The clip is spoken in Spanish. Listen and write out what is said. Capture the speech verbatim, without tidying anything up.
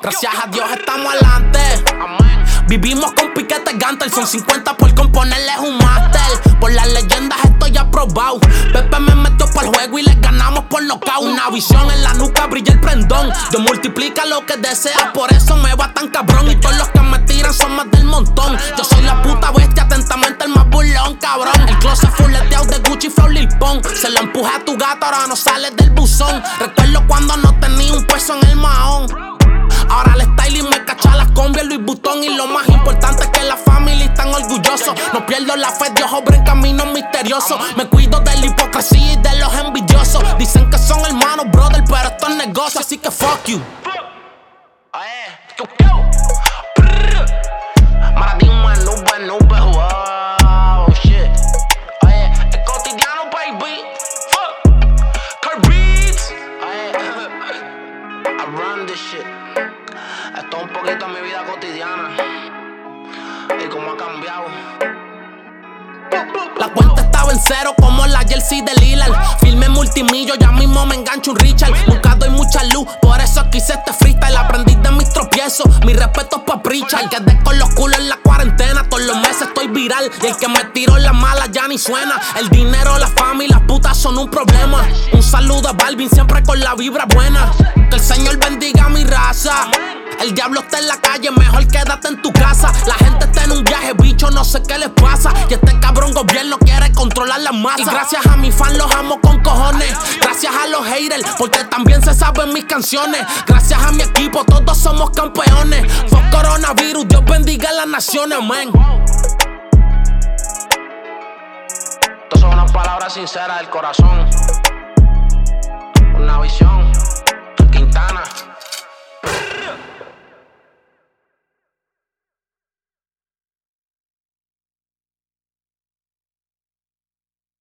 Gracias a Dios estamos adelante. Vivimos con piquetes Gantel, son cincuenta por componerles un máster. Por las leyendas estoy aprobado. Pepe me metió pa'l juego y les ganamos por nocaut. Una visión en la nuca, brilla el prendón. Dios multiplica lo que deseas, por eso me va tan cabrón. Y todos los que me tiran son más del montón. Yo soy la puta bestia, atentamente el más burlón, cabrón. El closet fulleteado de Gucci, Flow, Lil Pump. Se lo empujé a tu gato, ahora no sales del buzón. Recuerdo cuando no tenía un peso en el mahón. Ahora el styling me cacha las combias, Louis Vuitton. Y lo más importante es que la familia están orgullosos. No pierdo la fe, Dios obra en caminos misteriosos. Me cuido de la hipocresía y de los envidiosos. Dicen que son hermanos, brother, pero esto es negocio, así que fuck you. Maradigma, nube, nube, wow, shit. Oye, es cotidiano, baby. Fuck. Kurt Beats. Oye, I run this shit. Esto es un poquito en mi vida cotidiana y cómo ha cambiado. La cuenta estaba en cero como la jersey de Lillard. Filme multimillo, ya mismo me engancho un Richard. Nunca doy mucha luz, por eso quise este freestyle. Aprendí de mis tropiezos, mi respeto es pa' Pritchard. Quedé con los culos en la cuarentena, todos los meses estoy viral. Y el que me tiró en la mala ya ni suena. El dinero, la fama y las putas son un problema. Un saludo a Balvin, siempre con la vibra buena. Que el Señor bendiga mi raza. El diablo está en la calle, mejor quédate en tu casa. La gente está en un viaje, bicho, no sé qué les pasa. Y este cabrón gobierno quiere controlar las masas. Y gracias a mis fans los amo con cojones. Gracias a los haters, porque también se saben mis canciones. Gracias a mi equipo, todos somos campeones. Fue coronavirus, Dios bendiga a las naciones, amén. Estas son unas palabras sinceras del corazón. Una visión, Quintana.